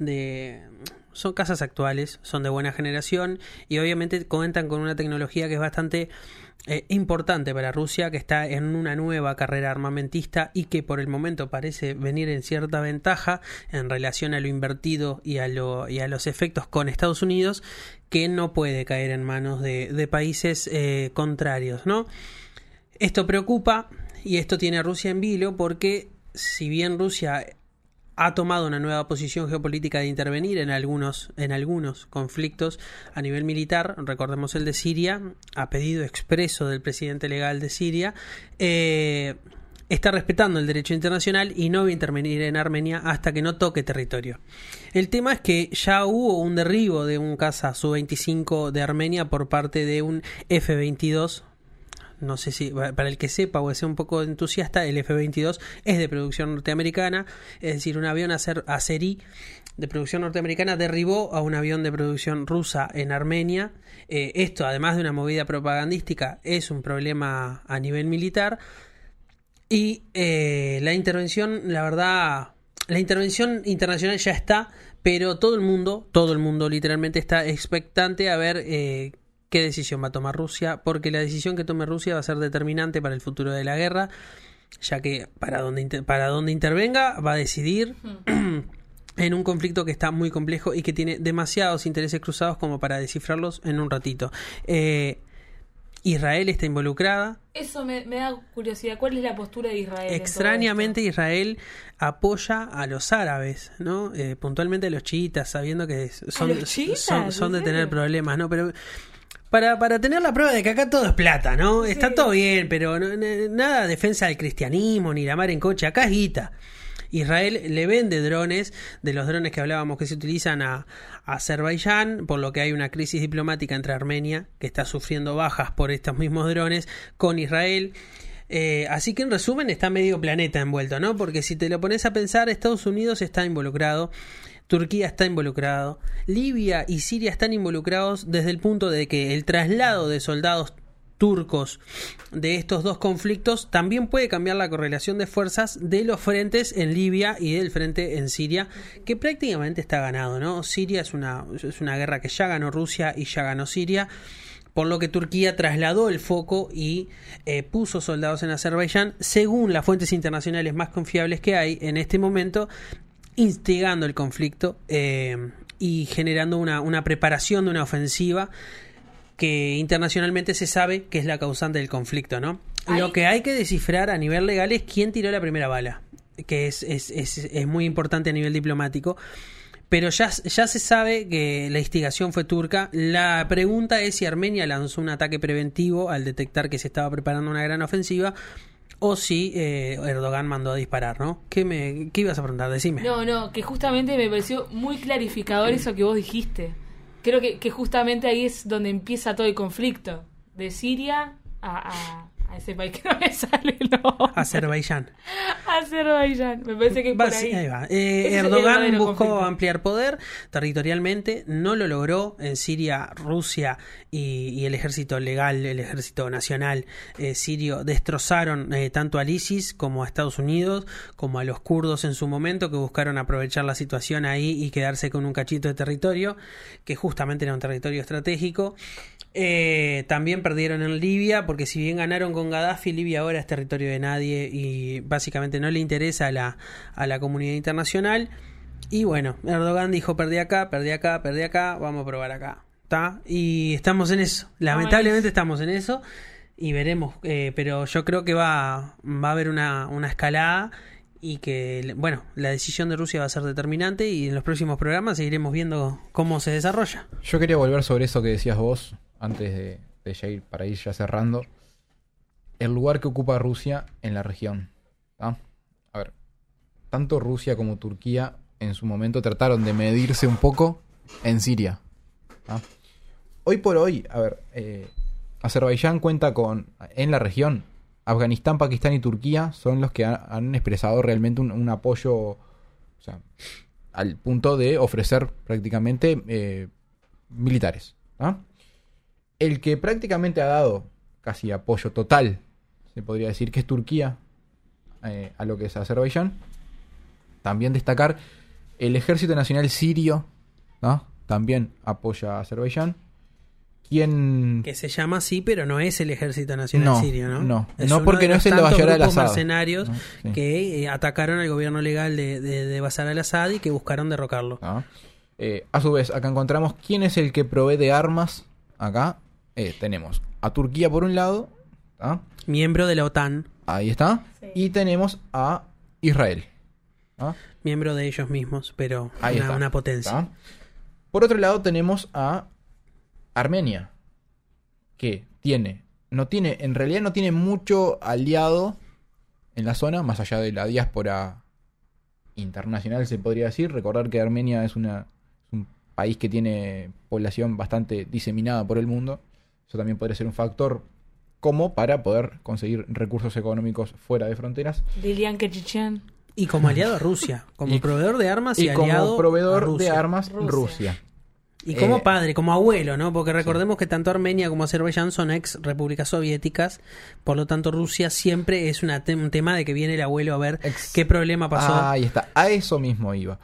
actuales, son de buena generación y obviamente cuentan con una tecnología que es bastante importante para Rusia, que está en una nueva carrera armamentista y que por el momento parece venir en cierta ventaja en relación a lo invertido y a los efectos con Estados Unidos, que no puede caer en manos de países contrarios, ¿no? Esto preocupa y esto tiene a Rusia en vilo, porque si bien Rusia ha tomado una nueva posición geopolítica de intervenir en algunos conflictos a nivel militar, recordemos el de Siria, a pedido expreso del presidente legal de Siria, está respetando el derecho internacional y no va a intervenir en Armenia hasta que no toque territorio. El tema es que ya hubo un derribo de un caza Su-25 de Armenia por parte de un F-22. No sé si, para el que sepa o sea un poco entusiasta, el F-22 es de producción norteamericana, es decir, un avión azerí de producción norteamericana derribó a un avión de producción rusa en Armenia. Esto, además de una movida propagandística, es un problema a nivel militar. Y la intervención internacional ya está, pero todo el mundo literalmente está expectante a ver qué decisión va a tomar Rusia, porque la decisión que tome Rusia va a ser determinante para el futuro de la guerra, ya que para donde intervenga va a decidir en un conflicto que está muy complejo y que tiene demasiados intereses cruzados como para descifrarlos en un ratito. Israel está involucrada. Eso me da curiosidad. ¿Cuál es la postura de Israel? Extrañamente, Israel apoya a los árabes, ¿no? Puntualmente a los chiitas, sabiendo que son de tener problemas, ¿no? Pero para tener la prueba de que acá todo es plata, ¿no? Sí. Está todo bien, pero nada defensa del cristianismo ni la mar en coche. Acá es guita. Israel le vende drones, de los drones que hablábamos que se utilizan a Azerbaiyán, por lo que hay una crisis diplomática entre Armenia, que está sufriendo bajas por estos mismos drones, con Israel. Así que en resumen está medio planeta envuelto, ¿no? Porque si te lo pones a pensar, Estados Unidos está involucrado, Turquía está involucrado, Libia y Siria están involucrados desde el punto de que el traslado de soldados turcos de estos dos conflictos, también puede cambiar la correlación de fuerzas de los frentes en Libia y del frente en Siria, que prácticamente está ganado, ¿no? Siria es una guerra que ya ganó Rusia y ya ganó Siria, por lo que Turquía trasladó el foco y puso soldados en Azerbaiyán, según las fuentes internacionales más confiables que hay en este momento, instigando el conflicto y generando una preparación de una ofensiva que internacionalmente se sabe que es la causante del conflicto, ¿no? Lo que hay que descifrar a nivel legal es quién tiró la primera bala, que es muy importante a nivel diplomático, pero ya se sabe que la instigación fue turca. La pregunta es si Armenia lanzó un ataque preventivo al detectar que se estaba preparando una gran ofensiva, o si Erdogan mandó a disparar, ¿no? ¿Qué ibas a preguntar? Decime. No, que justamente me pareció muy clarificador eso que vos dijiste. Creo que justamente ahí es donde empieza todo el conflicto. De Siria a ese país que no me sale el nombre. Azerbaiyán. Me parece que es por ahí. Ahí va. Ese es el Erdogan verdadero buscó conflicto. ampliar poder territorialmente, no lo logró. En Siria, Rusia y el ejército legal, el ejército nacional sirio, destrozaron tanto al ISIS como a Estados Unidos, como a los kurdos en su momento, que buscaron aprovechar la situación ahí y quedarse con un cachito de territorio, que justamente era un territorio estratégico. También perdieron en Libia, porque si bien ganaron con Gaddafi, Libia ahora es territorio de nadie y básicamente no le interesa a la comunidad internacional. Y bueno, Erdogan dijo: perdí acá, vamos a probar acá. ¿Tá? Y estamos en eso, lamentablemente estamos en eso y veremos, pero yo creo que va a haber una escalada y que, bueno, la decisión de Rusia va a ser determinante y en los próximos programas seguiremos viendo cómo se desarrolla. Yo quería volver sobre eso que decías vos antes de ya ir, para ir ya cerrando. El lugar que ocupa Rusia en la región, ¿tá? A ver, tanto Rusia como Turquía en su momento trataron de medirse un poco en Siria, ¿tá? Hoy por hoy, a ver, Azerbaiyán cuenta con, en la región, Afganistán, Pakistán y Turquía son los que han expresado realmente un apoyo, o sea, al punto de ofrecer prácticamente militares, ¿no? El que prácticamente ha dado casi apoyo total, se podría decir, que es Turquía a lo que es Azerbaiyán. También destacar el Ejército Nacional Sirio, ¿no? También apoya a Azerbaiyán. Que se llama así, pero no es el Ejército Nacional Sirio, ¿no? No, es no, porque no es el de Bashar al-Assad. Mercenarios, ¿no? Sí, que atacaron al gobierno legal de Bashar al-Assad y que buscaron derrocarlo. A su vez, acá encontramos quién es el que provee de armas. Acá tenemos a Turquía por un lado, ¿ah? Miembro de la OTAN. Ahí está. Sí. Y tenemos a Israel, ¿ah? Miembro de ellos mismos, pero una potencia. ¿Ah? Por otro lado tenemos a Armenia, que en realidad no tiene mucho aliado en la zona, más allá de la diáspora internacional, se podría decir. Recordar que Armenia es un país que tiene población bastante diseminada por el mundo. Eso también podría ser un factor como para poder conseguir recursos económicos fuera de fronteras. Lilian Kechichén. Y como aliado a Rusia, como proveedor de armas y aliado como proveedor a Rusia. De armas Rusia. Y como padre, como abuelo, ¿no? Porque recordemos que tanto Armenia como Azerbaiyán son ex repúblicas soviéticas, por lo tanto Rusia siempre es un tema de que viene el abuelo a ver qué problema pasó. Ahí está, a eso mismo iba.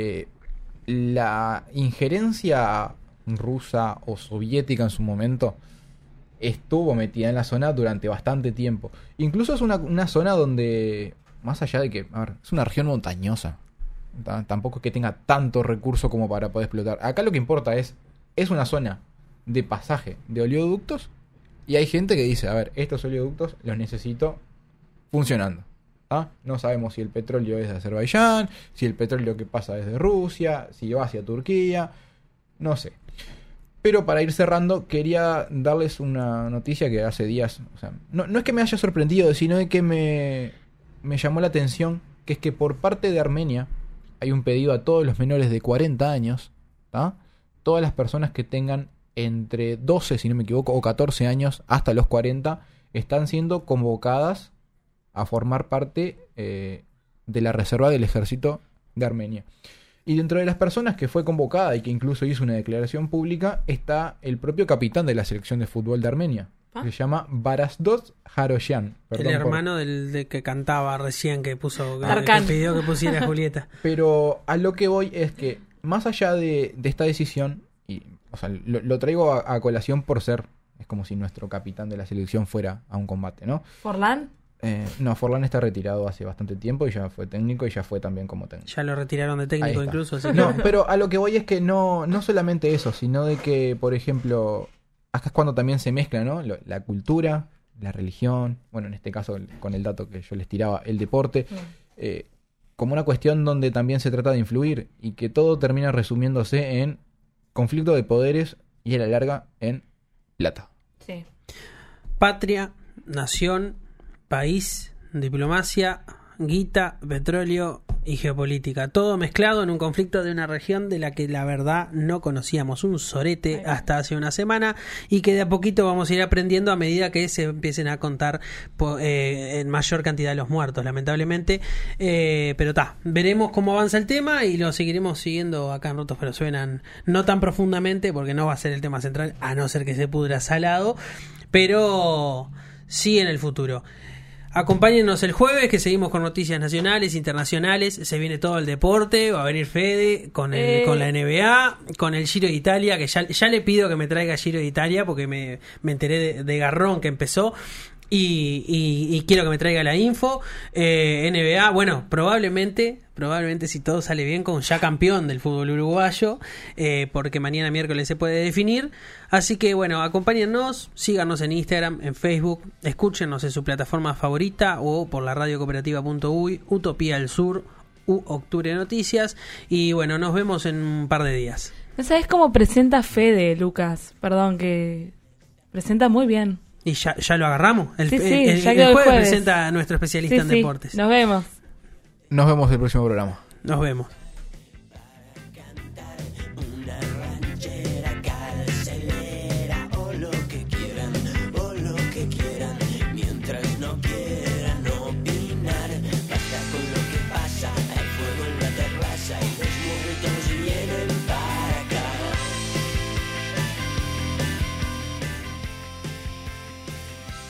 La injerencia rusa o soviética en su momento estuvo metida en la zona durante bastante tiempo. Incluso es una zona donde, más allá de que, a ver, es una región montañosa. Tampoco es que tenga tanto recurso como para poder explotar. Acá lo que importa es una zona de pasaje de oleoductos y hay gente que dice, a ver, estos oleoductos los necesito funcionando. No sabemos si el petróleo es de Azerbaiyán, si el petróleo que pasa desde Rusia, si va hacia Turquía, no sé. Pero para ir cerrando, quería darles una noticia que hace días, o sea, no es que me haya sorprendido, sino de que me llamó la atención, que es que por parte de Armenia hay un pedido a todos los menores de 40 años, todas las personas que tengan entre 12, si no me equivoco, o 14 años hasta los 40, están siendo convocadas a formar parte de la reserva del ejército de Armenia. Y dentro de las personas que fue convocada y que incluso hizo una declaración pública, está el propio capitán de la selección de fútbol de Armenia. Se llama Barasdot Haroyan. El hermano del que cantaba recién, que puso Tarkan. que pidió que pusiera Julieta. Pero a lo que voy es que, más allá de esta decisión, y o sea, lo traigo a colación por ser, es como si nuestro capitán de la selección fuera a un combate, ¿no? ¿Forlán? No, Forlán está retirado hace bastante tiempo y ya fue técnico y ya fue también como técnico. Ya lo retiraron de Ahí técnico está. incluso. Así que... No, pero a lo que voy es que no solamente eso, sino de que, por ejemplo, acá es cuando también se mezcla, ¿no? La cultura, la religión, bueno, en este caso con el dato que yo les tiraba, el deporte, como una cuestión donde también se trata de influir y que todo termina resumiéndose en conflicto de poderes y a la larga en plata. Sí. Patria, nación, país, diplomacia, guita, petróleo y geopolítica. Todo mezclado en un conflicto de una región de la que la verdad no conocíamos un sorete hasta hace una semana y que de a poquito vamos a ir aprendiendo a medida que se empiecen a contar en mayor cantidad los muertos, lamentablemente. Pero veremos cómo avanza el tema y lo seguiremos siguiendo acá en Rotos pero Suenan, no tan profundamente porque no va a ser el tema central, a no ser que se pudra salado, pero sí en el futuro. Acompáñennos el jueves, que seguimos con noticias nacionales, internacionales. Se viene todo el deporte. Va a venir Fede con la NBA, con el Giro de Italia, que ya le pido que me traiga Giro de Italia porque me enteré de Garrón que empezó. Y quiero que me traiga la info. NBA, bueno, probablemente si todo sale bien, con ya campeón del fútbol uruguayo, porque mañana miércoles se puede definir. Así que bueno, acompáñennos, síganos en Instagram, en Facebook, escúchenos en su plataforma favorita o por la radiocooperativa.uy, Utopía del Sur u Octubre Noticias. Y bueno, nos vemos en un par de días. ¿No sabes cómo presenta Fede, Lucas? Perdón, que presenta muy bien. Y ya lo agarramos. El ya jueves presenta a nuestro especialista en deportes. Nos vemos. Nos vemos el próximo programa. Nos vemos.